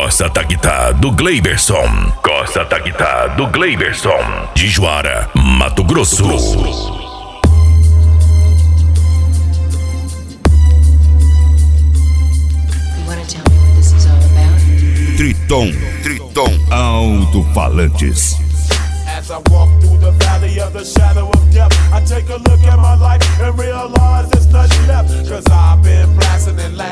Costa Taquitá do Gleiberson. Costa Taquitá do Gleiberson. De Juara, Mato Grosso. Triton Alto-Falantes. As I walk through the valley of the shadow of death, I take a look at my life and realize there's nothing left. Cause I've been blasting and laughing